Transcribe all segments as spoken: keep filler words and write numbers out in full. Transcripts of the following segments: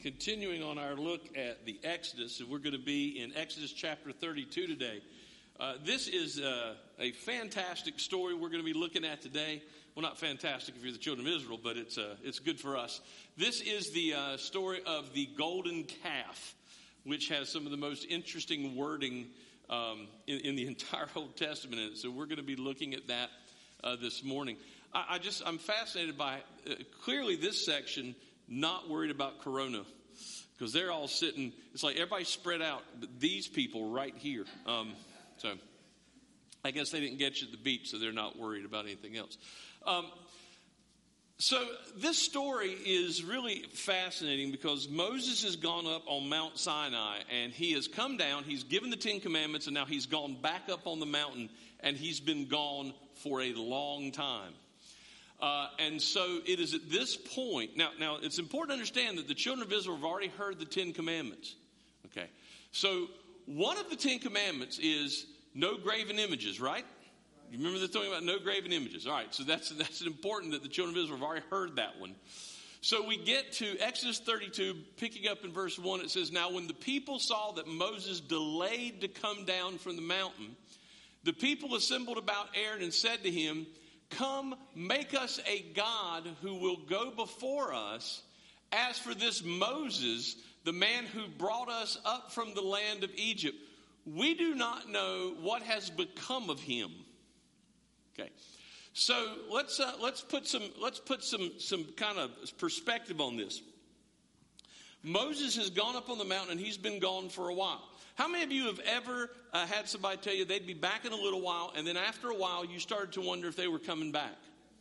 continuing on our look at the Exodus, and we're going to be in Exodus chapter thirty-two today. Uh, this is uh, a fantastic story we're going to be looking at today. Well, not fantastic if you're the children of Israel, but it's uh, it's good for us. This is the uh, story of the golden calf, which has some of the most interesting wording um, in, in the entire Old Testament in it. So we're going to be looking at that uh, this morning. I, I just I'm fascinated by uh, clearly this section. Not worried about Corona because they're all sitting. It's like everybody's spread out. But these people right here. Um, so I guess they didn't get you at the beach, so they're not worried about anything else. Um, so this story is really fascinating because Moses has gone up on Mount Sinai and he has come down. He's given the Ten Commandments and now he's gone back up on the mountain and he's been gone for a long time. Uh, and so it is at this point, now, now it's important to understand that the children of Israel have already heard the Ten Commandments. Okay. So one of the Ten Commandments is no graven images, right? You remember the thing about no graven images? All right. So that's, that's important that the children of Israel have already heard that one. So we get to Exodus thirty-two, picking up in verse one, it says, "Now when the people saw that Moses delayed to come down from the mountain, the people assembled about Aaron and said to him, 'Come, make us a god who will go before us. As for this Moses, the man who brought us up from the land of Egypt, we do not know what has become of him.'" Okay, so let's uh, let's put some let's put some some kind of perspective on this. Moses has gone up on the mountain and he's been gone for a while. How many of you have ever uh, had somebody tell you they'd be back in a little while, and then after a while you started to wonder if they were coming back?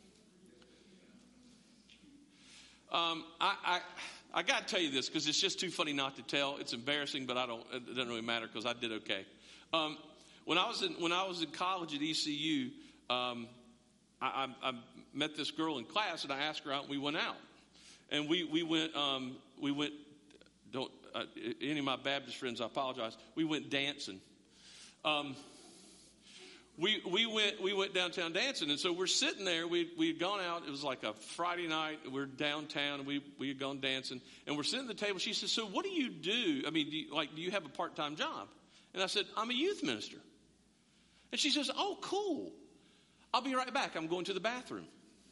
Um, I, I, I got to tell you this because it's just too funny not to tell. It's embarrassing, but I don't. It doesn't really matter because I did okay. Um, when I was in when I was in college at E C U, um, I, I, I met this girl in class, and I asked her out, and we went out, and we we went um, we went. Don't uh, any of my Baptist friends, I apologize. We went dancing. Um, we we went we went downtown dancing, and so we're sitting there. We we had gone out. It was like a Friday night. We're downtown, and we we had gone dancing, and we're sitting at the table. She says, "So what do you do? I mean, do you, like, do you have a part time job?" And I said, "I'm a youth minister." And she says, "Oh, cool. I'll be right back. I'm going to the bathroom."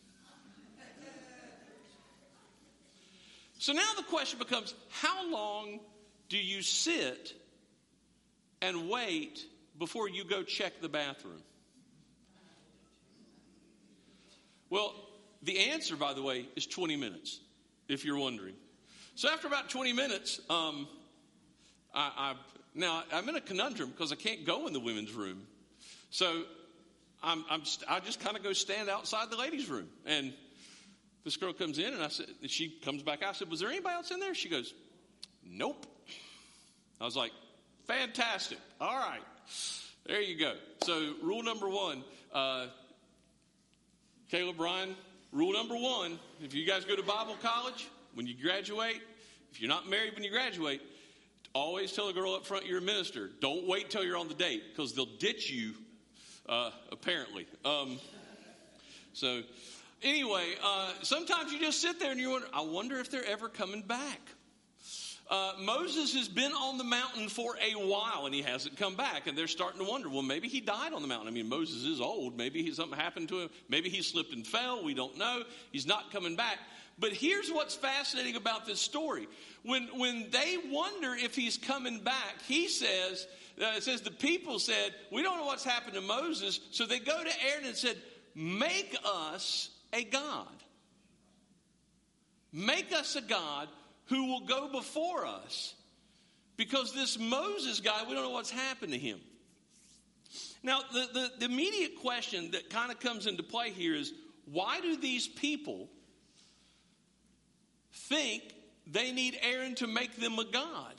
So now the question becomes, how long do you sit and wait before you go check the bathroom? Well, the answer, by the way, is twenty minutes, if you're wondering. So after about twenty minutes, um, I, I now I'm in a conundrum because I can't go in the women's room. So I'm, I'm I just kind of go stand outside the ladies' room, and this girl comes in, and I said, she comes back. I said, "Was there anybody else in there?" She goes, "Nope." I was like, "Fantastic. All right. There you go." So rule number one, uh, Caleb, Ryan, rule number one, if you guys go to Bible college, when you graduate, if you're not married when you graduate, always tell a girl up front you're a minister. Don't wait till you're on the date because they'll ditch you, uh, apparently. Um, so... Anyway, uh, sometimes you just sit there and you wonder, I wonder if they're ever coming back. Uh, Moses has been on the mountain for a while and he hasn't come back. And they're starting to wonder, well, maybe he died on the mountain. I mean, Moses is old. Maybe he, something happened to him. Maybe he slipped and fell. We don't know. He's not coming back. But here's what's fascinating about this story. When, when they wonder if he's coming back, he says, uh, it says the people said, we don't know what's happened to Moses. So they go to Aaron and said, make us a God. Make us a God who will go before us. Because this Moses guy, we don't know what's happened to him. Now, the, the, the immediate question that kind of comes into play here is, why do these people think they need Aaron to make them a God?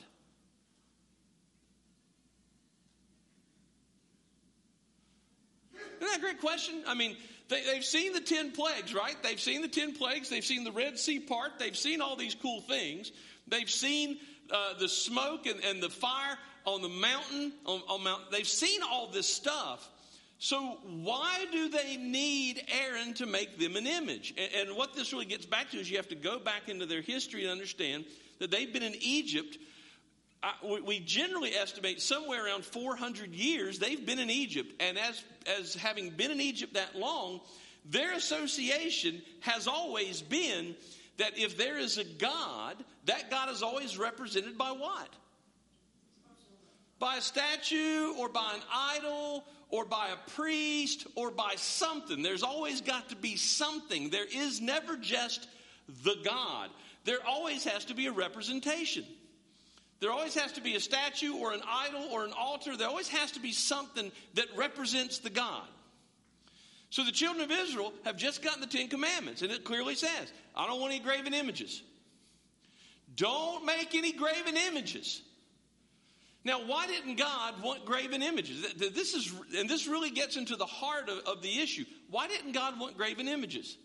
Isn't that a great question? I mean, they, they've seen the ten plagues, right? They've seen the ten plagues. They've seen the Red Sea part. They've seen all these cool things. They've seen uh, the smoke and, and the fire on the mountain. On, on Mount. They've seen all this stuff. So why do they need Aaron to make them an image? And, and what this really gets back to is you have to go back into their history and understand that they've been in Egypt. I, we, we generally estimate somewhere around four hundred years they've been in Egypt. And as, as having been in Egypt that long, their association has always been that if there is a God, that God is always represented by what? By a statue or by an idol or by a priest or by something. There's always got to be something. There is never just the God. There always has to be a representation. There always has to be a statue or an idol or an altar. There always has to be something that represents the God. So the children of Israel have just gotten the Ten Commandments, and it clearly says, I don't want any graven images. Don't make any graven images. Now, why didn't God want graven images? This is, and this really gets into the heart of, of the issue. Why didn't God want graven images?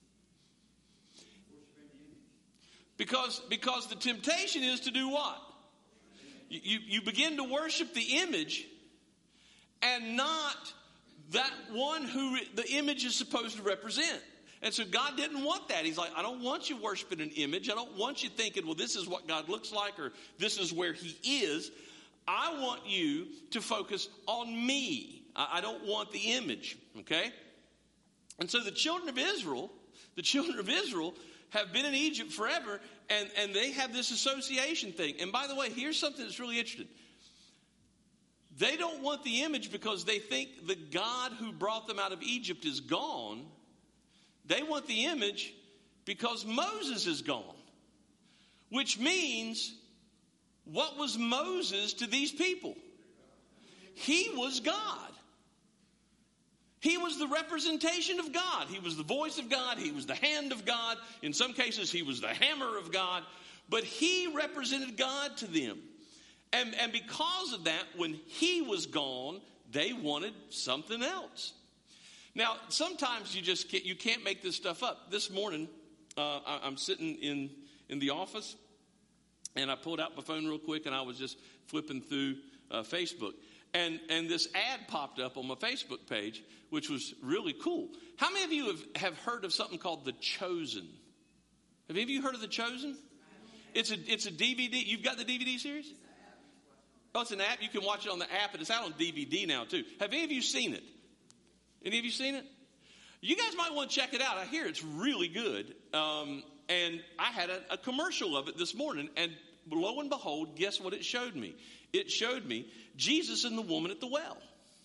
Because, because the temptation is to do what? You, you begin to worship the image and not that one who the image is supposed to represent. And so God didn't want that. He's like, I don't want you worshiping an image. I don't want you thinking, well, this is what God looks like or this is where he is. I want you to focus on me. I don't want the image, okay? And so the children of Israel, the children of Israel have been in Egypt forever, and, and they have this association thing. And by the way, here's something that's really interesting. They don't want the image because they think the God who brought them out of Egypt is gone. They want the image because Moses is gone, which means, what was Moses to these people? He was God. He was the representation of God. He was the voice of God. He was the hand of God. In some cases, he was the hammer of God. But he represented God to them. And, and because of that, when he was gone, they wanted something else. Now, sometimes you just can't, you can't make this stuff up. This morning, uh, I, I'm sitting in, in the office, and I pulled out my phone real quick, and I was just flipping through uh, Facebook. And, and this ad popped up on my Facebook page, which was really cool. How many of you have, have heard of something called The Chosen? Have any of you heard of The Chosen? It's a, it's a D V D. You've got the D V D series? Oh, it's an app. You can watch it on the app, and it's out on D V D now, too. Have any of you seen it? Any of you seen it? You guys might want to check it out. I hear it's really good. Um, and I had a, a commercial of it this morning, and lo and behold, guess what it showed me? It showed me Jesus and the woman at the well.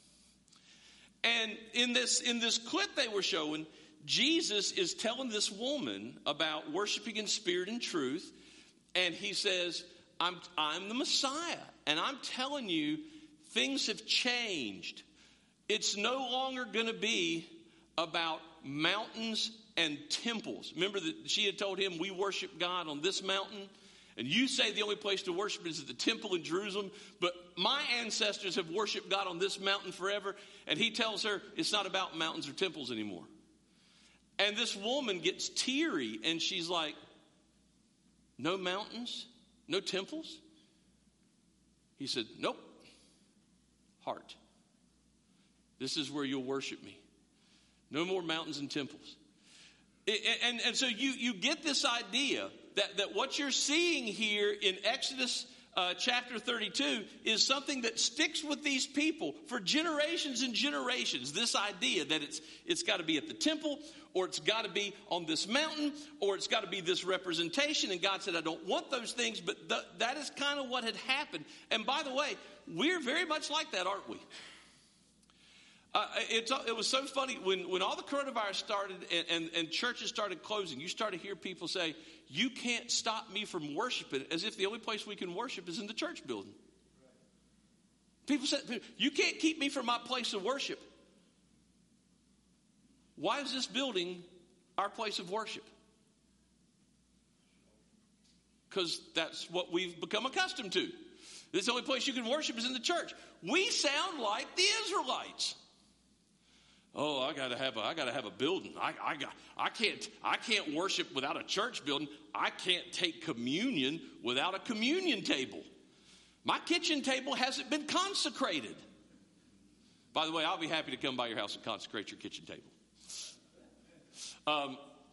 And in this, in this clip they were showing, Jesus is telling this woman about worshiping in spirit and truth. And he says, I'm, I'm the Messiah. And I'm telling you, things have changed. It's no longer going to be about mountains and temples. Remember that she had told him, we worship God on this mountain. And you say the only place to worship is at the temple in Jerusalem. But my ancestors have worshiped God on this mountain forever. And he tells her it's not about mountains or temples anymore. And this woman gets teary. And she's like, no mountains? No temples? He said, nope. Heart. This is where you'll worship me. No more mountains and temples. And, and, and so you, you get this idea that, that what you're seeing here in Exodus uh, chapter thirty-two is something that sticks with these people for generations and generations. This idea that it's it's got to be at the temple, or it's got to be on this mountain, or it's got to be this representation. And God said, I don't want those things, but th- that is kind of what had happened. And by the way, we're very much like that, aren't we? Uh, it's, it was so funny when, when all the coronavirus started and, and, and churches started closing, you started to hear people say, you can't stop me from worshiping, as if the only place we can worship is in the church building. People said, you can't keep me from my place of worship. Why is this building our place of worship? Because that's what we've become accustomed to. This is the only place you can worship is in the church. We sound like the Israelites. Oh, I gotta have a, I gotta have a building. I, I got, I can't, I can't worship without a church building. I can't take communion without a communion table. My kitchen table hasn't been consecrated. By the way, I'll be happy to come by your house and consecrate your kitchen table. Um,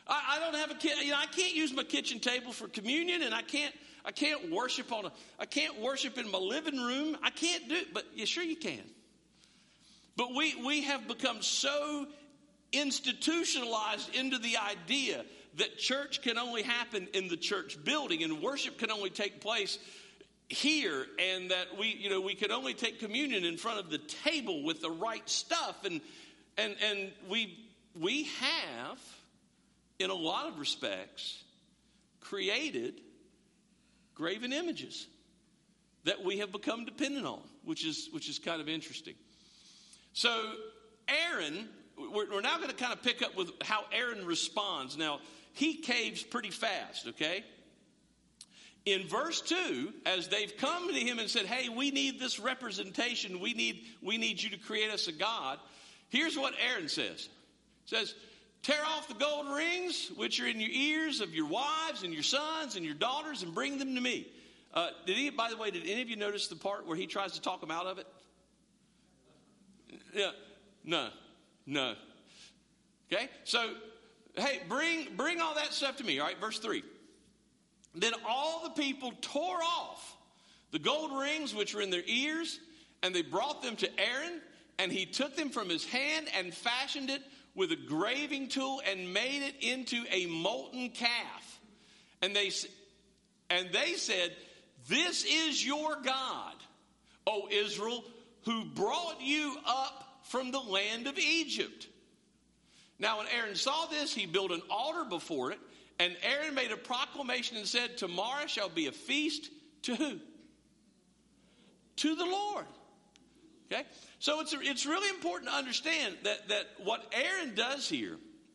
I, I don't have a kid. You know, I can't use my kitchen table for communion, and I can't. I can't worship on a. I can't worship in my living room. I can't do it. But yeah, sure you can. But we we have become so institutionalized into the idea that church can only happen in the church building, and worship can only take place here, and that we, you know, we can only take communion in front of the table with the right stuff, and and and we we have, in a lot of respects, created graven images that we have become dependent on, which is which is kind of interesting. So Aaron, we're, we're now going to kind of pick up with how Aaron responds. Now, he caves pretty fast, okay? In verse two, as they've come to him and said, hey, we need this representation. We need, we need you to create us a god. Here's what Aaron says. He says, tear off the gold rings which are in your ears of your wives and your sons and your daughters and bring them to me. Uh, did he, by the way, did any of you notice the part where he tries to talk them out of it? Yeah, no, no. Okay, so, hey, bring bring all that stuff to me. All right, verse three. Then all the people tore off the gold rings which were in their ears, and they brought them to Aaron, and he took them from his hand and fashioned it with a graving tool and made it into a molten calf. And they and they said, this is your God, O Israel, who brought you up from the land of Egypt. Now when Aaron saw this, he built an altar before it, and Aaron made a proclamation and said, tomorrow shall be a feast to who? To the Lord. Okay? So it's, it's really important to understand that, that what Aaron does here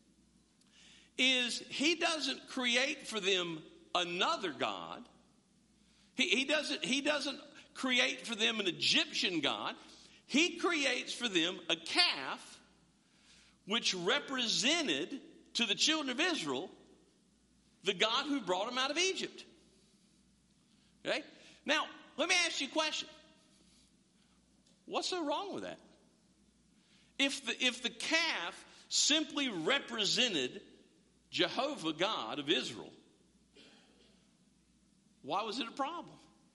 is he doesn't create for them another god. He, he doesn't, he doesn't create for them an Egyptian god. He creates for them a calf which represented to the children of Israel the God who brought them out of Egypt. Okay? Now, let me ask you a question. What's so wrong with that? If the, if the calf simply represented Jehovah God of Israel, why was it a problem?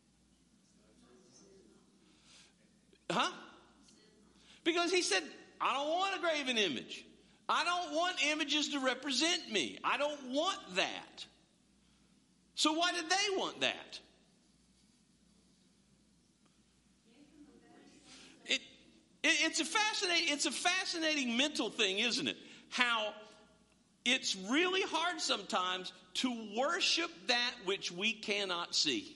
Huh? Because he said, I don't want a graven image. I don't want images to represent me. I don't want that. So why did they want that? It, it, it's a fascinating, it's a fascinating mental thing, isn't it? How it's really hard sometimes to worship that which we cannot see.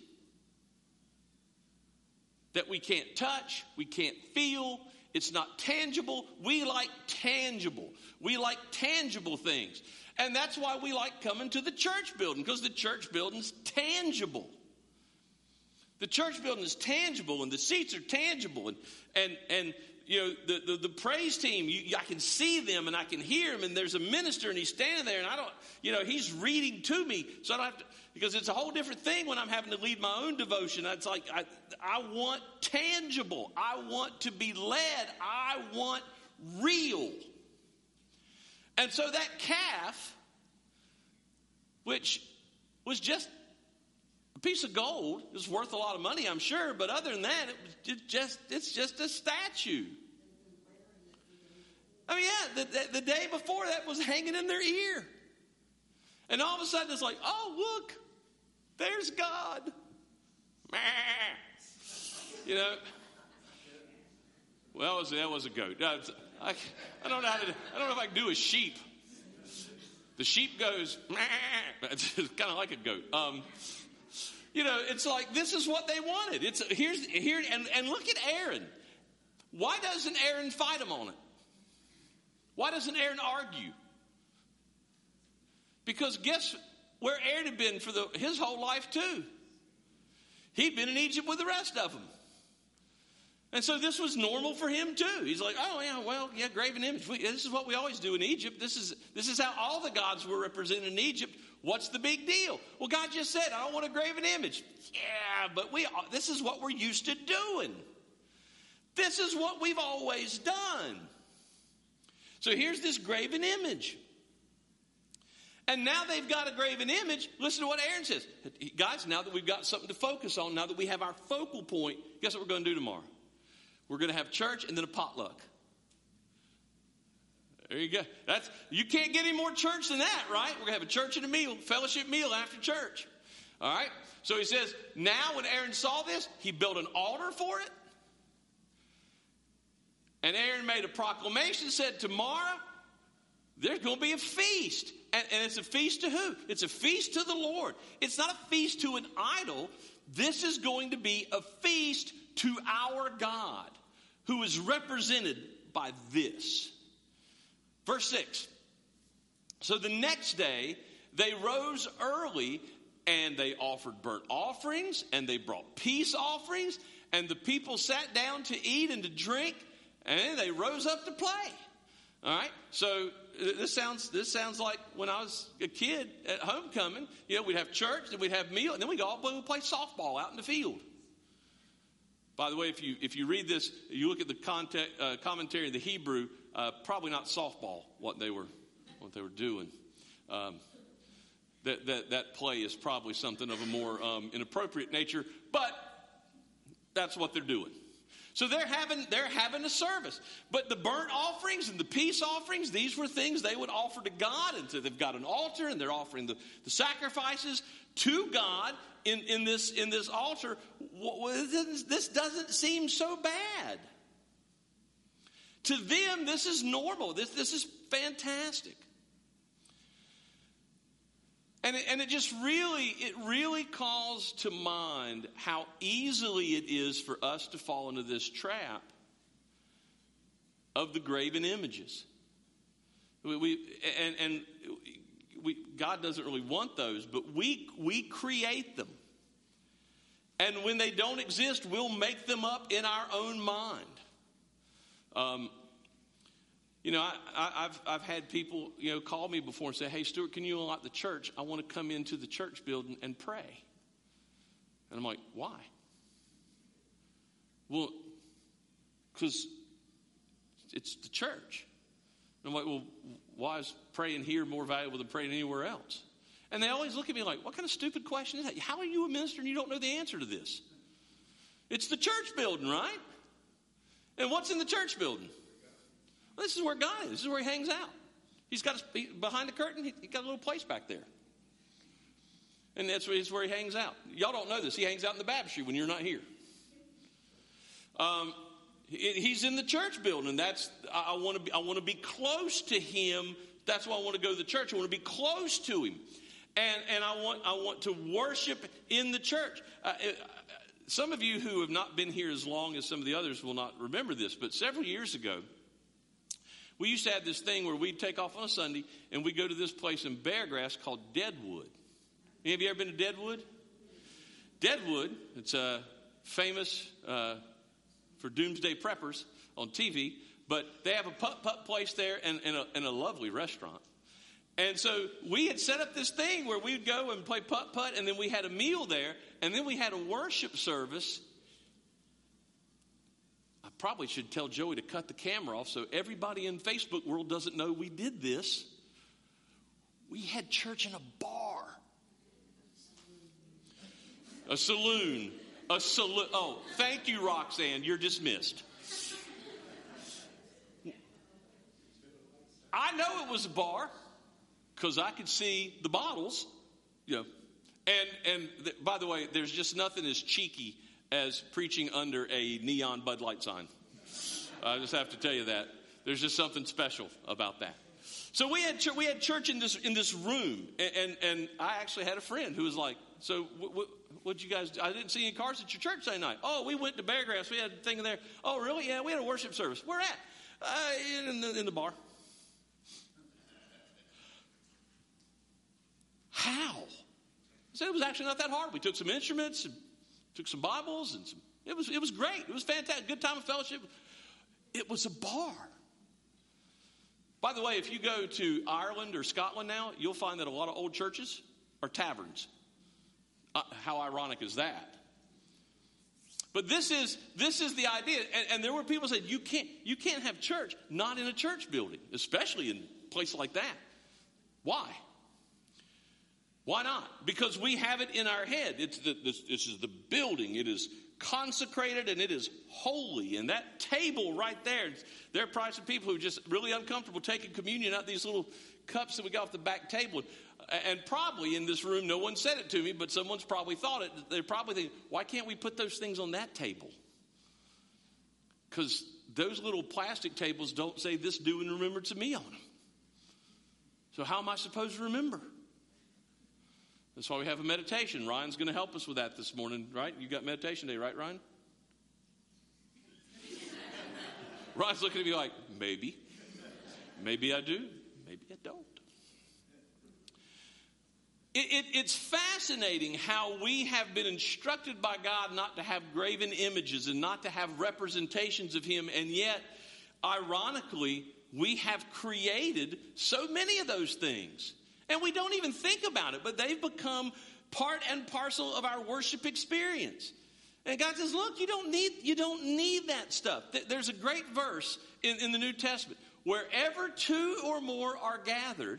That we can't touch, we can't feel, it's not tangible. We like tangible. We like tangible things. And that's why we like coming to the church building, because the church building's tangible. The church building is tangible, and the seats are tangible, and and and you know the the, the praise team. You, I can see them, and I can hear them. And there's a minister, and he's standing there, and I don't, you know, he's reading to me, so I don't have to, because it's a whole different thing when I'm having to lead my own devotion. It's like I I want tangible. I want to be led. I want real. And so that calf, which was just a piece of gold, it was worth a lot of money, I'm sure, but other than that, it was just it's just a statue. I mean, yeah, the, the, the day before that was hanging in their ear. And all of a sudden it's like, oh, look, there's God. You know, well, that was, that was a goat. I, I don't know how to, I don't know if I can do a sheep. The sheep goes, it's kind of like a goat. Um, you know, it's like, this is what they wanted. It's here's here, and, and look at Aaron. Why doesn't Aaron fight him on it? Why doesn't Aaron argue? Because guess where Aaron had been for the, his whole life too. He'd been in Egypt with the rest of them. And so this was normal for him too. He's like, oh yeah, well, yeah, graven image. We, this is what we always do in Egypt. This is this is how all the gods were represented in Egypt. What's the big deal? Well, God just said, I don't want a graven image. Yeah, but we this is what we're used to doing. This is what we've always done. So here's this graven image. And now they've got a graven image. Listen to what Aaron says. Guys, now that we've got something to focus on, now that we have our focal point, guess what we're going to do tomorrow? We're going to have church and then a potluck. There you go. That's, you can't get any more church than that, right? We're going to have a church and a meal, fellowship meal after church. All right? So he says, now when Aaron saw this, he built an altar for it. And Aaron made a proclamation, said, tomorrow there's going to be a feast. And, and it's a feast to who? It's a feast to the Lord. It's not a feast to an idol. This is going to be a feast to our God, who is represented by this. Verse six. So the next day, they rose early, and they offered burnt offerings, and they brought peace offerings, and the people sat down to eat and to drink, and they rose up to play. All right? So this sounds this sounds like when I was a kid at homecoming. You know, we'd have church, then we'd have meal, and then we'd all go play softball out in the field. By the way, if you if you read this, you look at the context, uh, commentary in the Hebrew, uh, probably not softball what they were what they were doing. Um, that that that play is probably something of a more um, inappropriate nature, but that's what they're doing. So they're having they're having a service. But the burnt offerings and the peace offerings, these were things they would offer to God. And so they've got an altar, and they're offering the, the sacrifices to God in, in this in this altar. This doesn't seem so bad. To them, this is normal. This, this is fantastic. And it, and it just really, it really calls to mind how easily it is for us to fall into this trap of the graven images. We, we and and we, God doesn't really want those, but we we create them. And when they don't exist, we'll make them up in our own mind. Um. You know, I, I, I've I've had people, you know, call me before and say, hey, Stuart, can you unlock the church? I want to come into the church building and pray. And I'm like, why? Well, because it's the church. And I'm like, well, why is praying here more valuable than praying anywhere else? And they always look at me like, what kind of stupid question is that? How are you a minister and you don't know the answer to this? It's the church building, right? And what's in the church building? Well, this is where God is. This is where he hangs out. He's got his, behind the curtain, he, he got a little place back there. And that's where, where he hangs out. Y'all don't know this. He hangs out in the baptistry when you're not here. Um, it, he's in the church building. That's I, I want to be. I want to be close to him. That's why I want to go to the church. I want to be close to him, and and I want I want to worship in the church. Uh, it, some of you who have not been here as long as some of the others will not remember this, but several years ago, we used to have this thing where we'd take off on a Sunday and we'd go to this place in Beargrass called Deadwood. Any of you ever been to Deadwood? Deadwood, it's uh, famous uh, for doomsday preppers on T V, but they have a putt-putt place there and, and, a, and a lovely restaurant. And so we had set up this thing where we'd go and play putt-putt, and then we had a meal there, and then we had a worship service. I probably should tell Joey to cut the camera off so everybody in Facebook world doesn't know we did this. We had church in a bar. A saloon. A saloon. Oh, thank you, Roxanne. You're dismissed. I know it was a bar because I could see the bottles. You know. And, and th- by the way, there's just nothing as cheeky as preaching under a neon Bud Light sign. I just have to tell you that. There's just something special about that. So we had ch- we had church in this in this room, and, and and I actually had a friend who was like, "So what w- what'd you guys do? I didn't see any cars at your church that night." "Oh, we went to Beargrass. We had a thing there." "Oh, really? Yeah, we had a worship service." "Where at?" Uh, in the in the bar." How? I said it was actually not that hard. We took some instruments and took some Bibles, and some, it was it was great. It was fantastic. Good time of fellowship. It was a bar. By the way, if you go to Ireland or Scotland now, you'll find that a lot of old churches are taverns. Uh, how ironic is that? But this is this is the idea, and, and there were people who said you can't you can't have church not in a church building, especially in a place like that. Why? Why not? Because we have it in our head. It's the, this, this is the building. It is consecrated and it is holy. And that table right there, there are probably some people who are just really uncomfortable taking communion out these little cups that we got off the back table. And probably in this room, no one said it to me, but someone's probably thought it. They're probably thinking, why can't we put those things on that table? Because those little plastic tables don't say this do and remembrance of me on them. So how am I supposed to remember? That's why we have a meditation. Ryan's going to help us with that this morning, right? You got meditation day, right, Ryan? Ryan's looking at me like, maybe. Maybe I do. Maybe I don't. It, it, it's fascinating how we have been instructed by God not to have graven images and not to have representations of him. And yet, ironically, we have created so many of those things. And we don't even think about it, but they've become part and parcel of our worship experience. And God says, look, you don't need, you don't need that stuff. There's a great verse in, in the New Testament. Wherever two or more are gathered,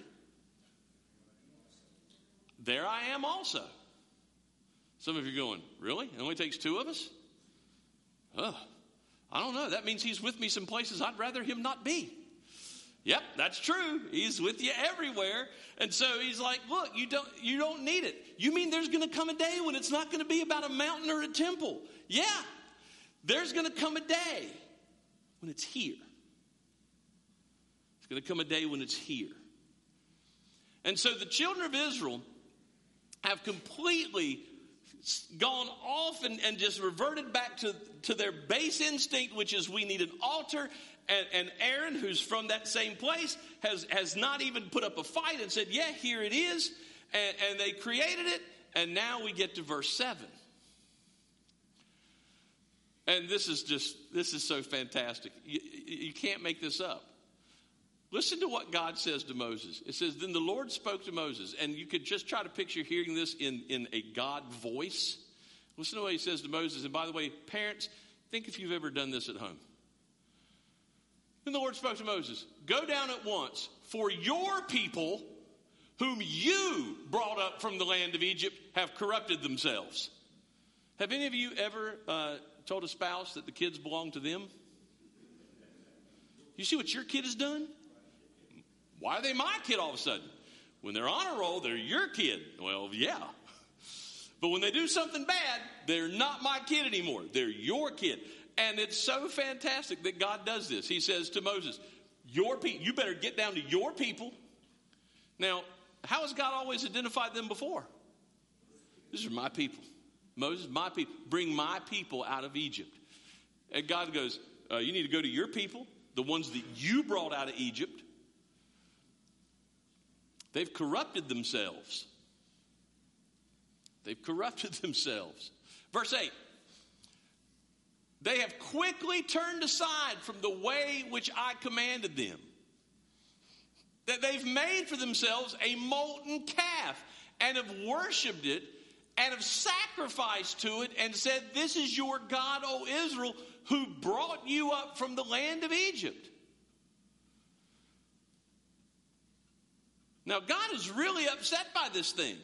there I am also. Some of you are going, really? It only takes two of us? Oh, I don't know. That means he's with me some places I'd rather him not be. Yep, that's true. He's with you everywhere. And so he's like, look, you don't you don't need it. You mean there's going to come a day when it's not going to be about a mountain or a temple? Yeah, there's going to come a day when it's here. It's going to come a day when it's here. And so the children of Israel have completely gone off and, and just reverted back to, to their base instinct, which is we need an altar. And, and Aaron, who's from that same place, has, has not even put up a fight and said, yeah, here it is. And, and they created it. And now we get to verse seven. And this is just, this is so fantastic. You, you can't make this up. Listen to what God says to Moses. It says, then the Lord spoke to Moses. And you could just try to picture hearing this in, in a God voice. Listen to what he says to Moses. And by the way, parents, think if you've ever done this at home. Then the Lord spoke to Moses, go down at once, for your people, whom you brought up from the land of Egypt, have corrupted themselves. Have any of you ever uh, told a spouse that the kids belong to them? You see what your kid has done? Why are they my kid all of a sudden? When they're on a roll, they're your kid. Well, yeah. But when they do something bad, they're not my kid anymore. They're your kid. And it's so fantastic that God does this. He says to Moses, your pe- you better get down to your people. Now, how has God always identified them before? These are my people. Moses, my people. Bring my people out of Egypt. And God goes, uh, you need to go to your people, the ones that you brought out of Egypt. They've corrupted themselves. They've corrupted themselves. Verse eight. They have quickly turned aside from the way which I commanded them. That they've made for themselves a molten calf and have worshipped it and have sacrificed to it and said, this is your God, O Israel, who brought you up from the land of Egypt. Now, God is really upset by this thing.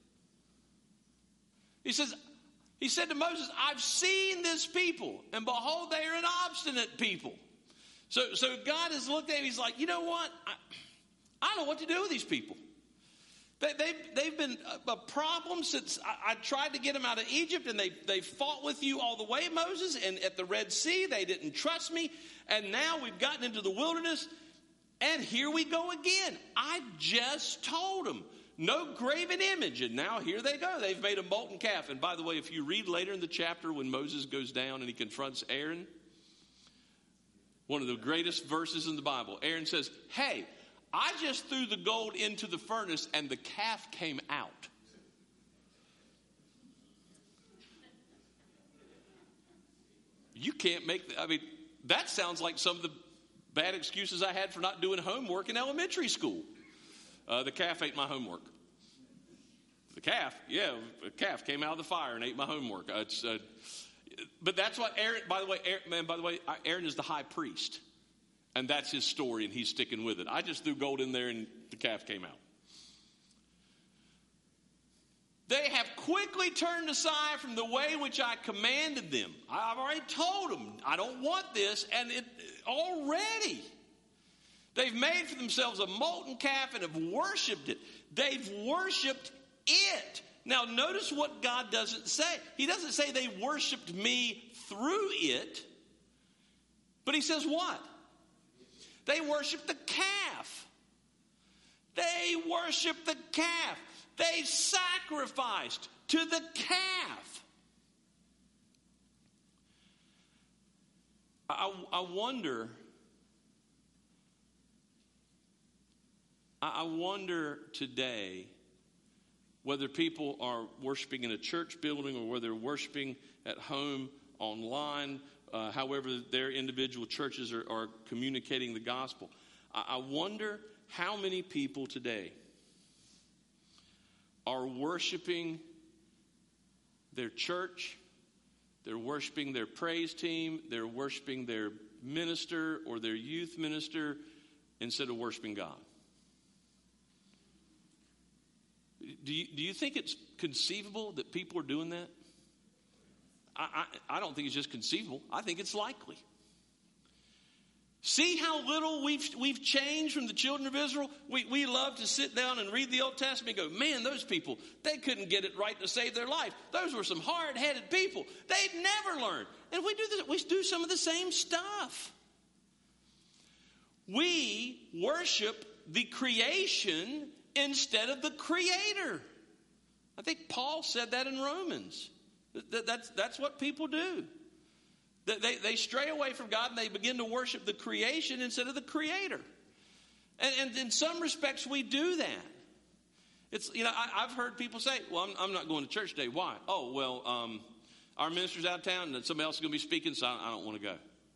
He says, He said to Moses, I've seen this people, and behold, they are an obstinate people. So, so God has looked at him, he's like, you know what? I, I don't know what to do with these people. They, they've, they've been a, a problem since I, I tried to get them out of Egypt, and they, they fought with you all the way, Moses, and at the Red Sea, they didn't trust me, and now we've gotten into the wilderness, and here we go again. I just told them. No graven image. And now here they go. They've made a molten calf. And by the way, if you read later in the chapter when Moses goes down and he confronts Aaron, one of the greatest verses in the Bible, Aaron says, hey, I just threw the gold into the furnace and the calf came out. You can't make, the, I mean, that sounds like some of the bad excuses I had for not doing homework in elementary school. Uh, the calf ate my homework. The calf, yeah, the calf came out of the fire and ate my homework. Uh, it's, uh, but that's what Aaron, by the way, Aaron, man, by the way, Aaron is the high priest. And that's his story, and he's sticking with it. I just threw gold in there and the calf came out. They have quickly turned aside from the way which I commanded them. I've already told them I don't want this, and it already they've made for themselves a molten calf and have worshipped it. They've worshipped it. Now, notice what God doesn't say. He doesn't say they worshipped me through it, but he says what? They worshiped the calf. They worshiped the calf. They sacrificed to the calf. I, I wonder, I wonder today whether people are worshiping in a church building or whether they're worshiping at home, online, uh, however their individual churches are, are communicating the gospel. I, I wonder how many people today are worshiping their church, they're worshiping their praise team, they're worshiping their minister or their youth minister instead of worshiping God. Do you, do you think it's conceivable that people are doing that? I, I, I don't think it's just conceivable. I think it's likely. See how little we've we've changed from the children of Israel? We, we love to sit down and read the Old Testament and go, man, those people, they couldn't get it right to save their life. Those were some hard-headed people. They'd never learn. And we do this, we do some of the same stuff. We worship the creation instead of the Creator. I think Paul said that in Romans. That, that's, that's what people do. They, they stray away from God and they begin to worship the creation instead of the Creator. And, and in some respects, we do that. It's, you know, I, I've heard people say, well, I'm, I'm not going to church today. Why? Oh, well, um, our minister's out of town and somebody else is going to be speaking, so I, I don't want to go.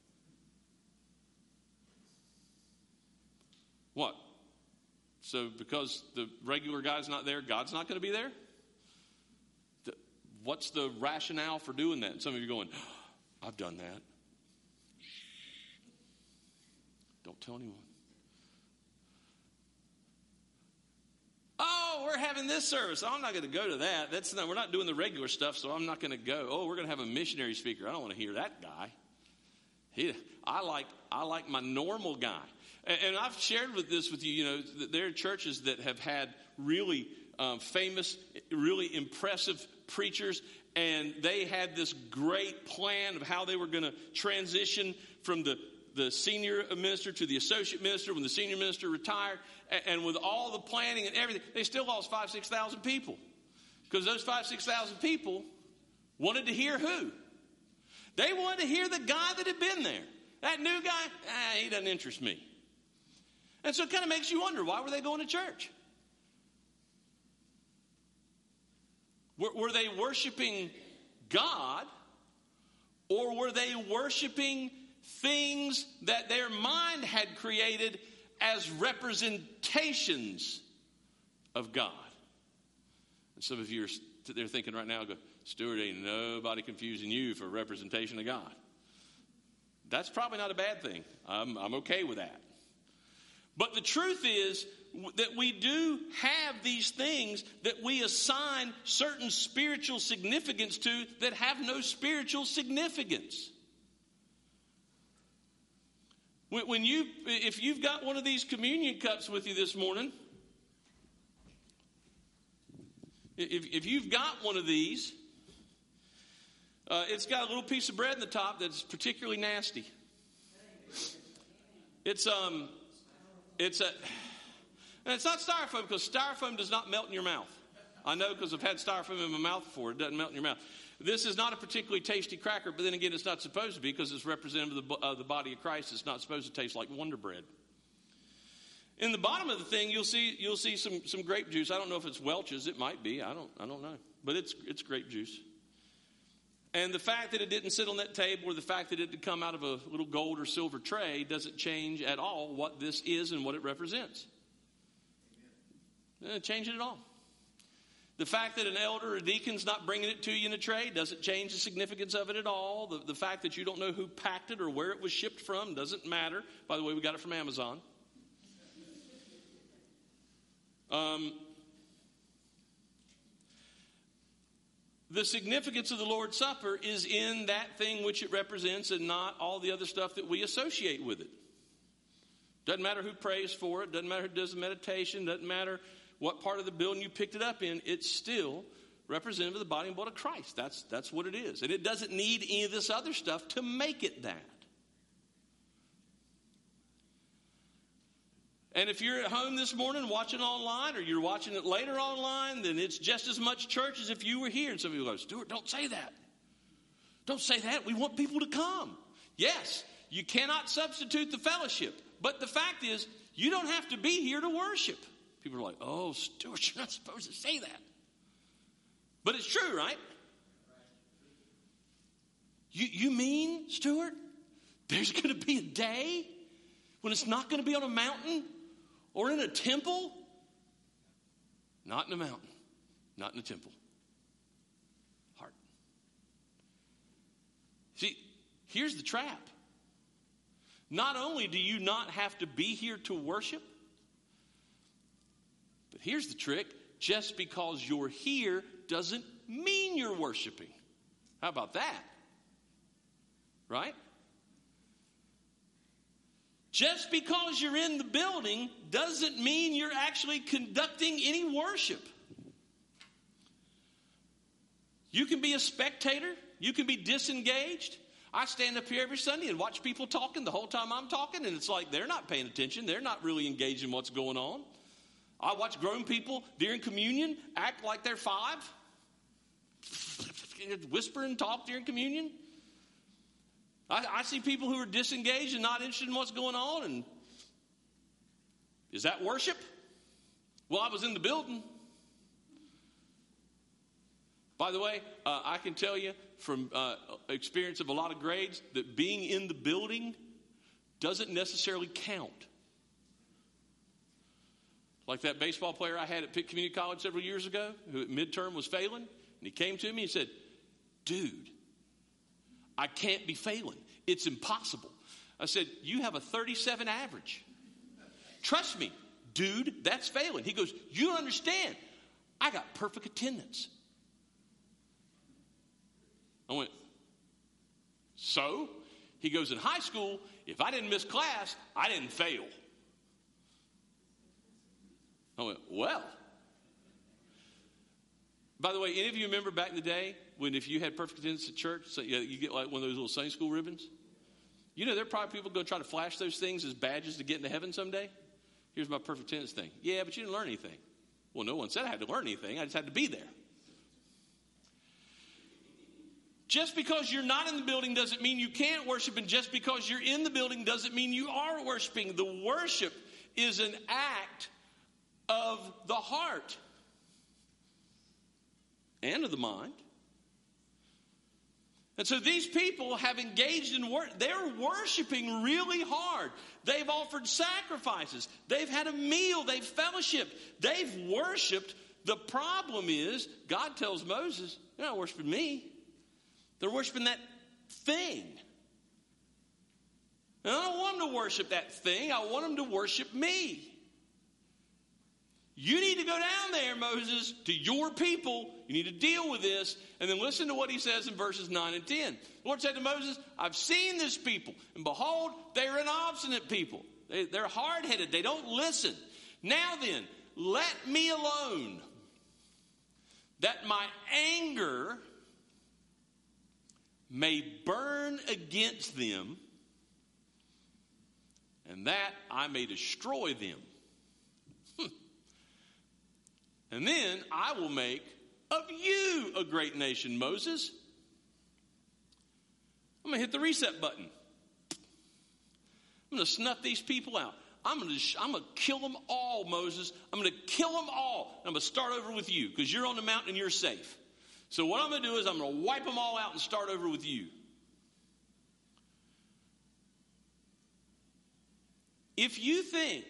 What? So because the regular guy's not there, God's not going to be there? The, what's the rationale for doing that? And some of you are going, I've done that. Don't tell anyone. Oh, we're having this service. Oh, I'm not going to go to that. That's not, we're not doing the regular stuff, so I'm not going to go. Oh, we're going to have a missionary speaker. I don't want to hear that guy. He, I like I like my normal guy. And, and I've shared with this with you. You know, there are churches that have had really um, famous, really impressive preachers. And they had this great plan of how they were going to transition from the, the senior minister to the associate minister when the senior minister retired. And, and with all the planning and everything, they still lost five, six thousand people. Because those five, six thousand people wanted to hear who? They wanted to hear the guy that had been there. That new guy, ah, he doesn't interest me. And so it kind of makes you wonder, why were they going to church? Were they worshiping God, or were they worshiping things that their mind had created as representations of God? And some of you are they're thinking right now, go, Stuart, ain't nobody confusing you for a representation of God. That's probably not a bad thing. I'm, I'm okay with that. But the truth is that we do have these things that we assign certain spiritual significance to that have no spiritual significance. When you, if you've got one of these communion cups with you this morning, if, if you've got one of these, uh, it's got a little piece of bread in the top that's particularly nasty. It's um, it's a. And it's not styrofoam, because styrofoam does not melt in your mouth. I know, because I've had styrofoam in my mouth before. It doesn't melt in your mouth. This is not a particularly tasty cracker, but then again, it's not supposed to be, because it's representative of the, uh, the body of Christ. It's not supposed to taste like Wonder Bread. In the bottom of the thing, you'll see you'll see some, some grape juice. I don't know if it's Welch's. It might be. I don't I don't know. But it's it's grape juice. And the fact that it didn't sit on that table, or the fact that it did come out of a little gold or silver tray, doesn't change at all what this is and what it represents. It doesn't change it at all. The fact that an elder or deacon's not bringing it to you in a tray doesn't change the significance of it at all. The, the fact that you don't know who packed it or where it was shipped from doesn't matter. By the way, we got it from Amazon. Um, the significance of the Lord's Supper is in that thing which it represents and not all the other stuff that we associate with it. Doesn't matter who prays for it. Doesn't matter who does the meditation. Doesn't matter what part of the building you picked it up in. It's still representative of the body and blood of Christ. That's, that's what it is. And it doesn't need any of this other stuff to make it that. And if you're at home this morning watching online, or you're watching it later online, then it's just as much church as if you were here. And some people go, Stuart, don't say that. Don't say that. We want people to come. Yes, you cannot substitute the fellowship. But the fact is, you don't have to be here to worship. People are like, oh, Stuart, you're not supposed to say that. But it's true, right? You, you mean, Stuart, there's going to be a day when it's not going to be on a mountain or in a temple? Not in a mountain, not in a temple. Heart. See, here's the trap. Not only do you not have to be here to worship, but here's the trick. Just because you're here doesn't mean you're worshiping. How about that? Right? Just because you're in the building doesn't mean you're actually conducting any worship. You can be a spectator. You can be disengaged. I stand up here every Sunday and watch people talking the whole time I'm talking, and it's like they're not paying attention. They're not really engaged in what's going on. I watch grown people during communion act like they're five. Whisper and talk during communion. I, I see people who are disengaged and not interested in what's going on. And is that worship? Well, I was in the building. By the way, uh, I can tell you from uh, experience of a lot of grades that being in the building doesn't necessarily count. Like that baseball player I had at Pitt Community College several years ago, who at midterm was failing, and he came to me and said, dude, I can't be failing. It's impossible. I said, you have a thirty-seven average. Trust me, dude, that's failing. He goes, you don't understand. I got perfect attendance. I went, so? He goes, in high school, if I didn't miss class, I didn't fail. I went, well. By the way, any of you remember back in the day when if you had perfect attendance at church, so you, you get like one of those little Sunday school ribbons? You know, there are probably people going to try to flash those things as badges to get into heaven someday. Here's my perfect attendance thing. Yeah, but you didn't learn anything. Well, no one said I had to learn anything. I just had to be there. Just because you're not in the building doesn't mean you can't worship, and just because you're in the building doesn't mean you are worshiping. The worship is an act of the heart and of the mind. And so these people have engaged in work. They're worshiping really hard. They've offered sacrifices. They've had a meal. They've fellowshiped. They've worshiped. The problem is, God tells Moses, they're not worshiping me. They're worshiping that thing. And I don't want them to worship that thing. I want them to worship me. You need to go down there, Moses, to your people. You need to deal with this. And then listen to what he says in verses nine and ten. The Lord said to Moses, I've seen this people, and behold, they're an obstinate people. They, they're hard-headed. They don't listen. Now then, let me alone, that my anger may burn against them, and that I may destroy them. And then I will make of you a great nation, Moses. I'm going to hit the reset button. I'm going to snuff these people out. I'm going to I'm going to kill them all, Moses. I'm going to kill them all. I'm going to start over with you because you're on the mountain and you're safe. So what I'm going to do is I'm going to wipe them all out and start over with you. If you think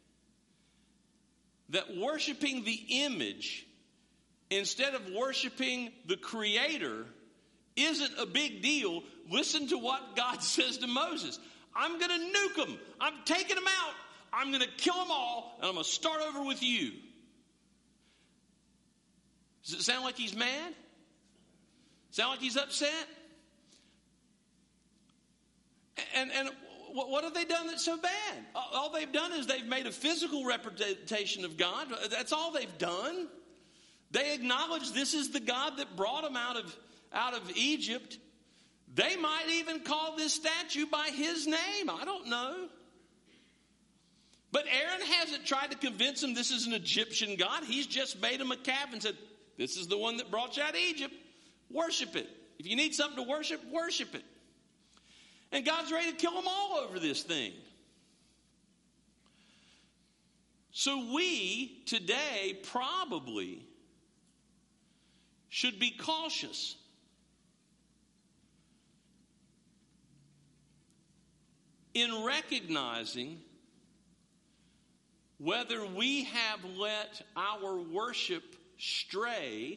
that worshiping the image instead of worshiping the Creator isn't a big deal, listen to what God says to Moses. I'm going to nuke them. I'm taking them out. I'm going to kill them all, and I'm going to start over with you. Does it sound like he's mad? Sound like he's upset? And, and what have they done that's so bad? All they've done is they've made a physical representation of God. That's all they've done. They acknowledge this is the God that brought them out of, out of Egypt. They might even call this statue by his name. I don't know. But Aaron hasn't tried to convince them this is an Egyptian God. He's just made them a calf and said, this is the one that brought you out of Egypt. Worship it. If you need something to worship, worship it. And God's ready to kill them all over this thing. So we today probably should be cautious in recognizing whether we have let our worship stray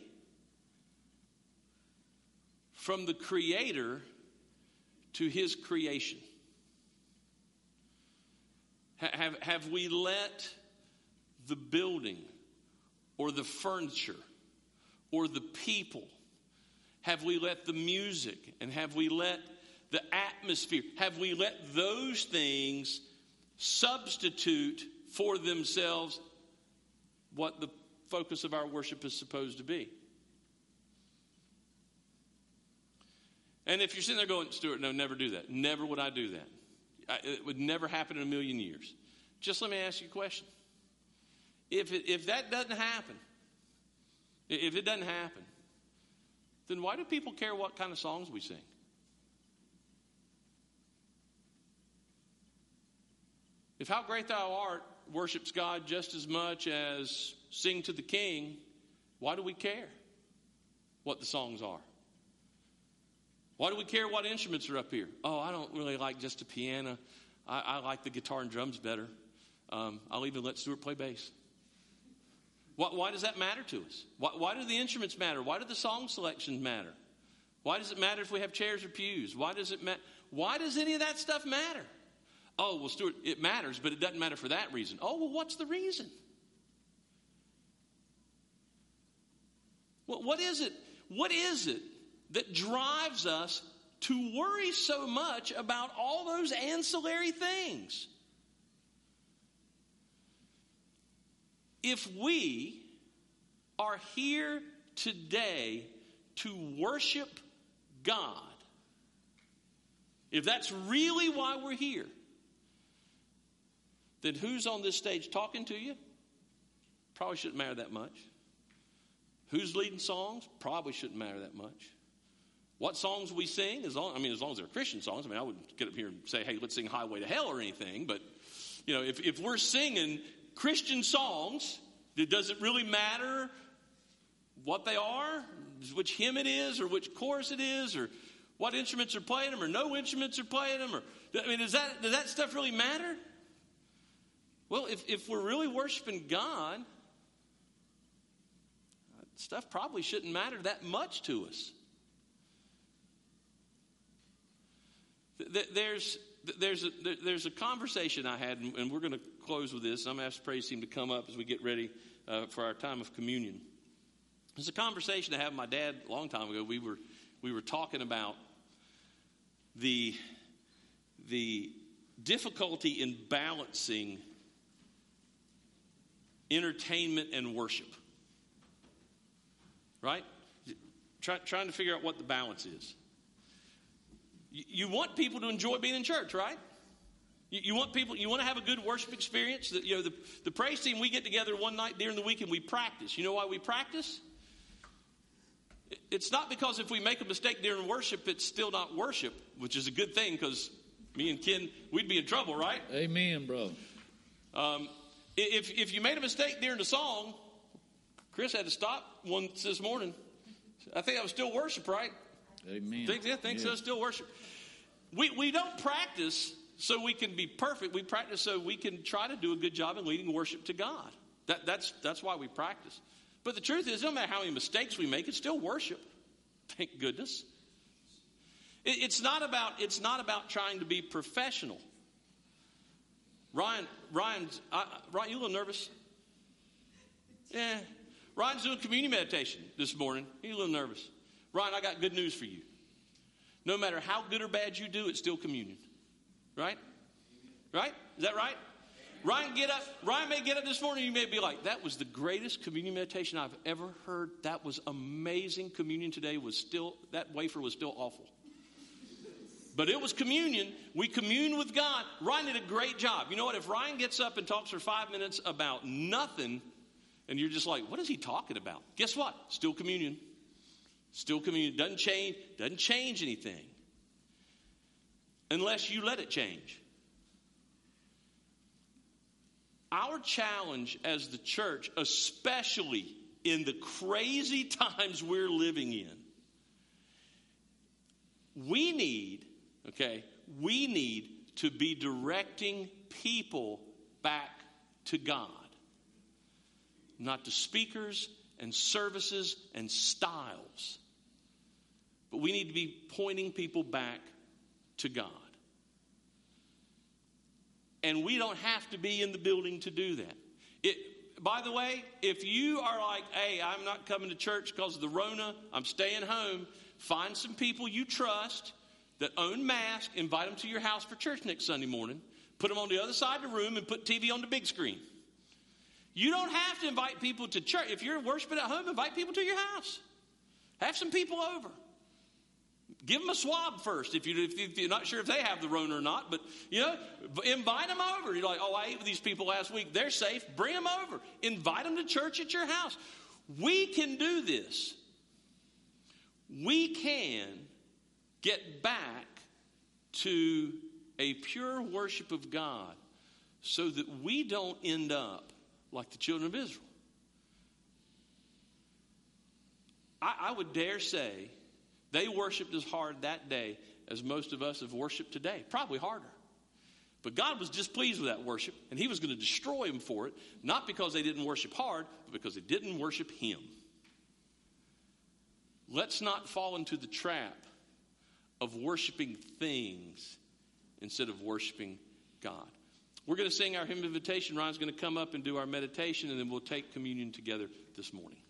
from the Creator to his creation. Have, have we let the building or the furniture or the people, have we let the music and have we let the atmosphere, have we let those things substitute for themselves what the focus of our worship is supposed to be? And if you're sitting there going, Stuart, no, never do that. Never would I do that. I, it would never happen in a million years. Just let me ask you a question. If it, if that doesn't happen, if it doesn't happen, then why do people care what kind of songs we sing? If How Great Thou Art worships God just as much as Sing to the King, why do we care what the songs are? Why do we care what instruments are up here? Oh, I don't really like just a piano. I, I like the guitar and drums better. Um, I'll even let Stuart play bass. Why, why does that matter to us? Why, why do the instruments matter? Why do the song selections matter? Why does it matter if we have chairs or pews? Why does it matter? Why does any of that stuff matter? Oh, well, Stuart, it matters, but it doesn't matter for that reason. Oh, well, what's the reason? Well, what is it? What is it that drives us to worry so much about all those ancillary things? If we are here today to worship God, if that's really why we're here, then who's on this stage talking to you? Probably shouldn't matter that much. Who's leading songs? Probably shouldn't matter that much. What songs we sing, as long, I mean, as long as they're Christian songs. I mean, I wouldn't get up here and say, hey, let's sing Highway to Hell or anything. But, you know, if, if we're singing Christian songs, it doesn't really matter what they are, which hymn it is, or which chorus it is, or what instruments are playing them, or no instruments are playing them. Or, I mean, does that, does that stuff really matter? Well, if, if we're really worshiping God, stuff probably shouldn't matter that much to us. There's, there's, a, there's a conversation I had, and we're going to close with this. I'm going to ask the praise team to come up as we get ready uh, for our time of communion. It's a conversation I had with my dad a long time ago. We were, we were talking about the, the difficulty in balancing entertainment and worship. Right? Try, trying to figure out what the balance is. You, you want people to enjoy being in church, right? You, you want people, you want to have a good worship experience. That, you know, the, the praise team, we get together one night during the week and we practice. You know why we practice? It, it's not because if we make a mistake during worship, it's still not worship, which is a good thing because me and Ken, we'd be in trouble, right? Amen, bro. Um, if, if you made a mistake during the song, Chris had to stop once this morning. I think that was still worship, right? Amen. Think, yeah, think yeah. so, still worship. We we don't practice so we can be perfect. We practice so we can try to do a good job in leading worship to God. That, that's, that's why we practice. But the truth is, no matter how many mistakes we make, it's still worship. Thank goodness. It, it's not about it's not about trying to be professional. Ryan, Ryan's, uh, Ryan, you a little nervous? Yeah. Ryan's doing communion meditation this morning. He's a little nervous. Ryan, I got good news for you. No matter how good or bad you do, it's still communion. Right? Right? Is that right? Ryan, get up. Ryan may get up this morning. You may be like, that was the greatest communion meditation I've ever heard. That was amazing. Communion today was still, that wafer was still awful. But it was communion. We communed with God. Ryan did a great job. You know what? If Ryan gets up and talks for five minutes about nothing, and you're just like, what is he talking about? Guess what? Still communion. Still communion. Doesn't change. Doesn't change anything. Unless you let it change. Our challenge as the church, especially in the crazy times we're living in, we need, okay, we need to be directing people back to God. Not to speakers and services and styles. But we need to be pointing people back to God. And we don't have to be in the building to do that. It, by the way, if you are like, hey, I'm not coming to church because of the Rona, I'm staying home, find some people you trust that own masks, invite them to your house for church next Sunday morning, put them on the other side of the room and put T V on the big screen. You don't have to invite people to church. If you're worshiping at home, invite people to your house. Have some people over. Give them a swab first if, you, if you're not sure if they have the Rona or not. But, you know, invite them over. You're like, oh, I ate with these people last week. They're safe. Bring them over. Invite them to church at your house. We can do this. We can get back to a pure worship of God so that we don't end up like the children of Israel. I, I would dare say they worshiped as hard that day as most of us have worshiped today. Probably harder. But God was displeased with that worship, and he was going to destroy them for it, not because they didn't worship hard, but because they didn't worship him. Let's not fall into the trap of worshiping things instead of worshiping God. We're going to sing our hymn of invitation. Ryan's going to come up and do our meditation, and then we'll take communion together this morning.